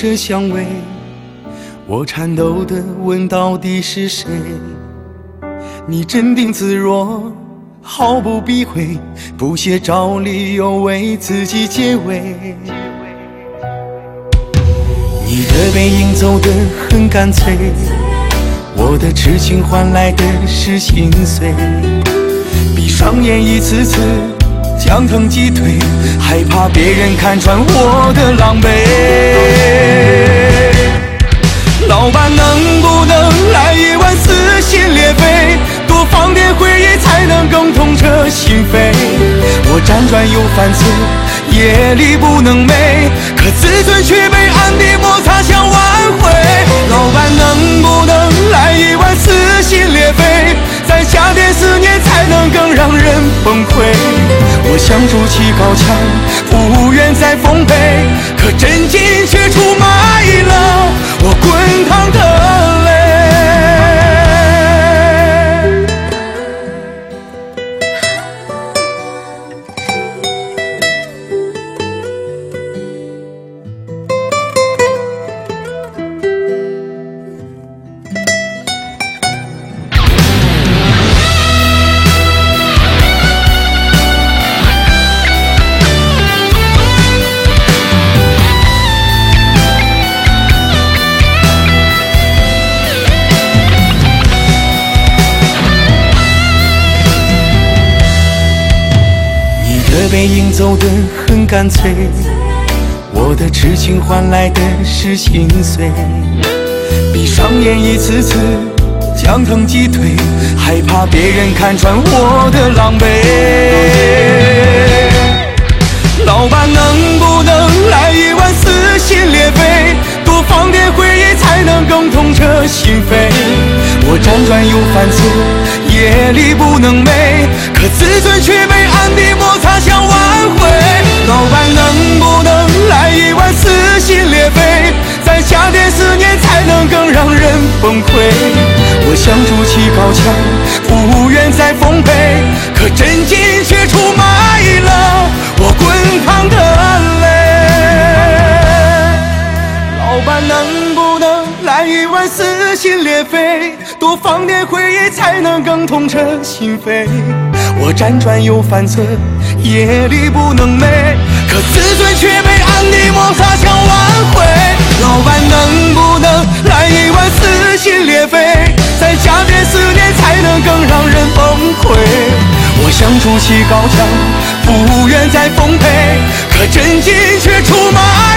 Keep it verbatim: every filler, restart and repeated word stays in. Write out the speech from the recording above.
着香味，我颤抖地问到底是谁？你镇定自若，毫不避讳，不屑找理由为自己解围。你的背影走得很干脆，我的痴情换来的是心碎。闭上眼一次次将疼击退，害怕别人看穿我的狼狈。老板能不能来一碗撕心裂肺，多放点回忆才能更痛彻心扉。我辗转又反侧，夜里不能寐，可自尊却被暗地摩擦想挽回。老板能不能来一碗撕心裂肺，再加点思念才能更让人崩溃。我想筑起高墙，不愿再奉陪，可真金却出卖了我滚烫的泪。背影走得很干脆，我的痴情换来的是心碎。闭上眼一次次将疼击退，害怕别人看穿我的狼狈。老板能不能来一碗撕心裂肺，多放点回忆才能更痛彻心扉。我辗转又反侧，夜里不能寐，可自尊却被暗地摩擦想挽回。老板能不能来一碗撕心裂肺，再加点思念才能更让人崩溃。我想筑起高墙，不愿再奉陪，可真金却出卖了我滚烫的泪。老板能不能来一碗撕心裂肺，多放点回忆才能更痛彻心扉。我辗转又反侧，夜里不能寐，可自尊却被暗地摩擦想挽回。老板能不能来一碗撕心裂肺，再加点思念才能更让人崩溃。我想筑起高墙，不愿再奉陪，可真金却出卖